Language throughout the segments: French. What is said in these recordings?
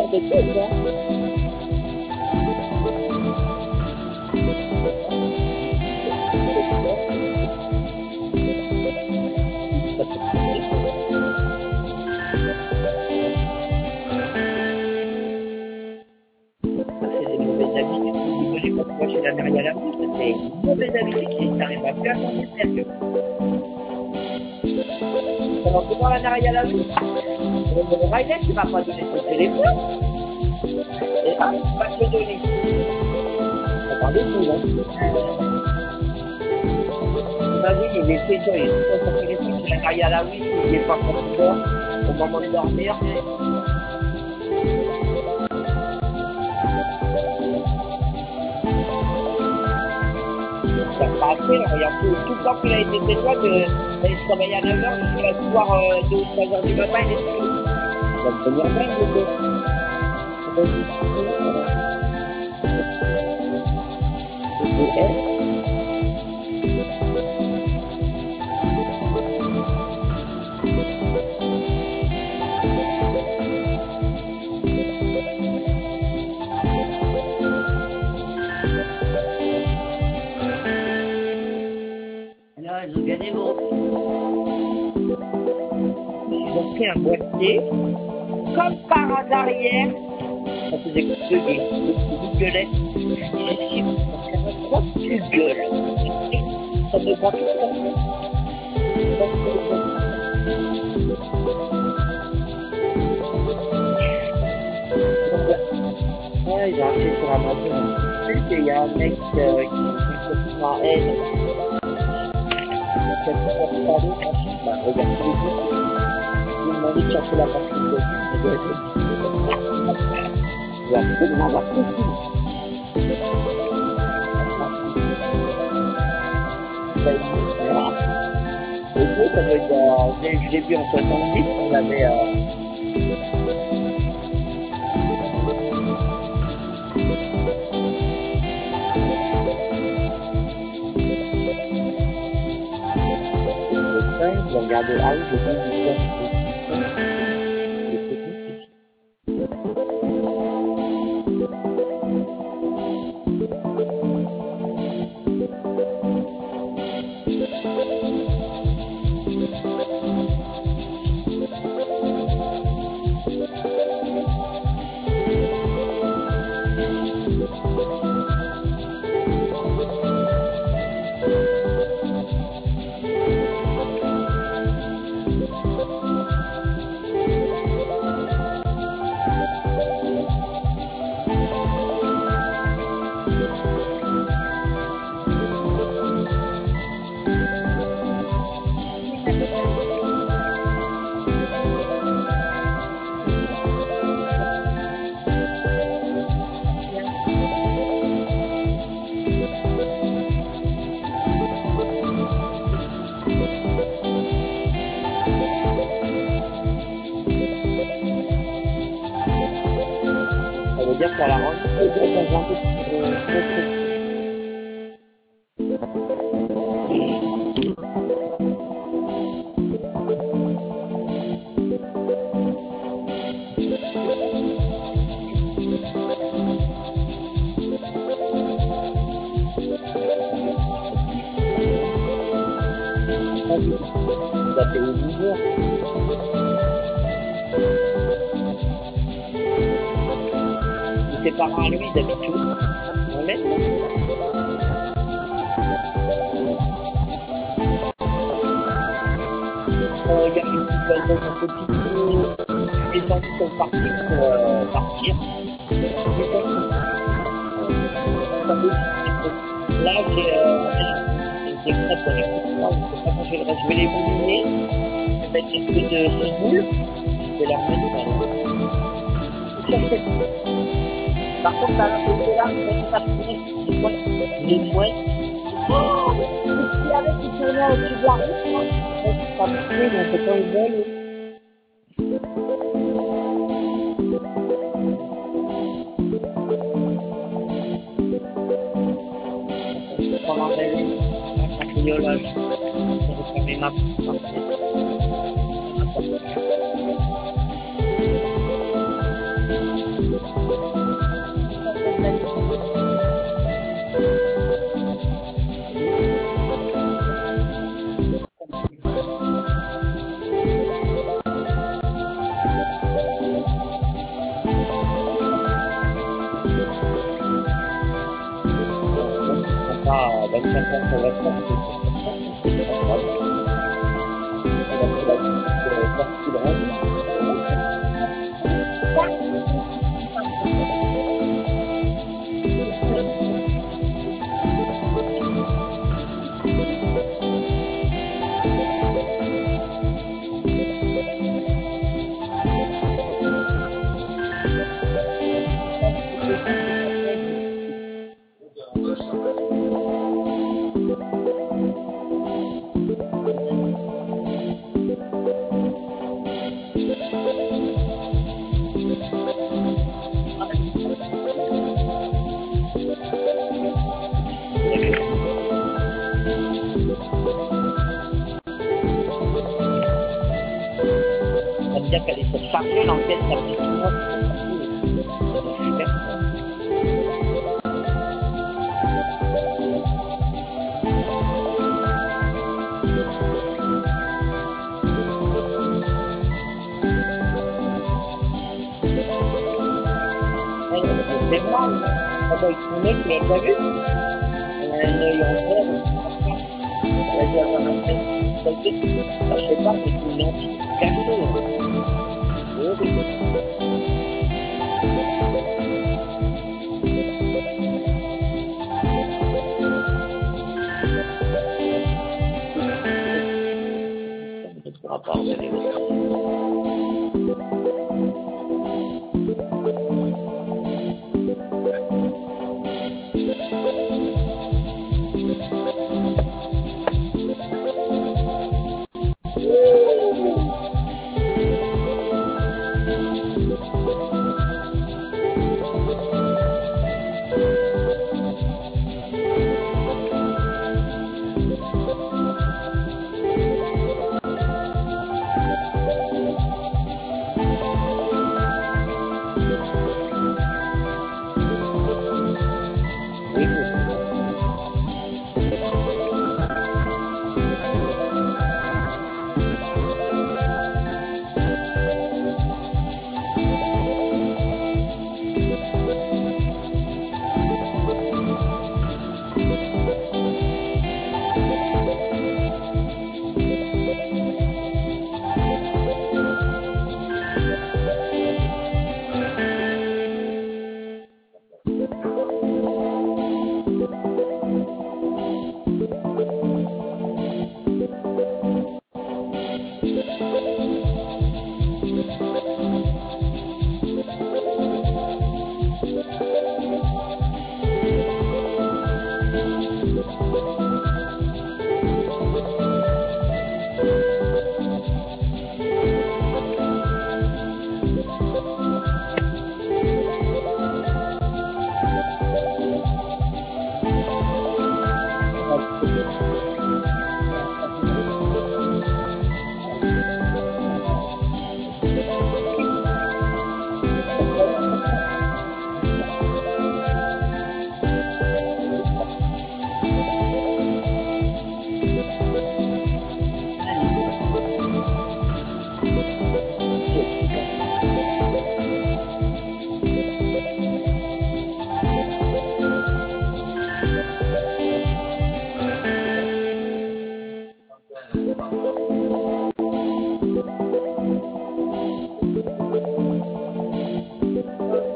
c'est cool, ça. C'est des mauvaises habitudes. Désolé quand moi chez la mairie à la bouche, c'est une mauvaise habitude qui t'arrive à faire dans des sérieux. Pendant que moi la mairie à la bouche, Riley, tu m'as pas donné ton téléphone. Et ah, tu vas te le donner. Attendez-vous, hein. Bah oui, il est pétant, il est tout son téléphone, chez la mairie à la bouche, il est pas content au moment de dormir. Après, regarde, tout le temps qu'il a été témoin d'aller travailler à 9h jusqu'à la soir 2 ou 3h du matin, il est toujours. Il va devenir dingue, le gars. Là, ils ont gagné gros. Ils ont pris un boîtier. Comme par hasard hier, ça faisait que deux gueulettes. Et pourquoi tu gueules? Ça me voit tout ça. Ouais, ils ont acheté sur Amazon. Il y a un mec qui m'a aidé. Bah, regarde tous les jours. Il m'a demandé de chercher la partie de il va absolument avoir tout. Le jeu, ça doit être, je l'ai vu en 70, on avait je regardais, ah oui, je dis dire qu'à la rendre, dans un peu ses parents à lui, ils habitent tous. On l'aide. Il y a une petite balle dans un petit descendu sur le parking pour partir. Là, j'ai des crêpes avec moi. Je vais les mouliner. Je vais mettre un peu de semoule. Je vais leur mettre par contre, là, c'est là, c'est pas les mouettes. Oh! Si avec qui tournait au-dessus de la route, c'est pas possible, on peut pas une belle. Pendant un cambriolage, c'est quand même un peu. ça va être parfait. C'est-à-dire qu'elle essaie de charger l'enquête rapidement. C'est moi, avec son mec, mais pas vu. Un œil en vert, on va dire dans la tête. Je sais pas, c'est une lentille cachée.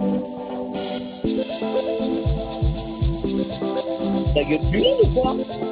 Ta gueule du monde ou quoi?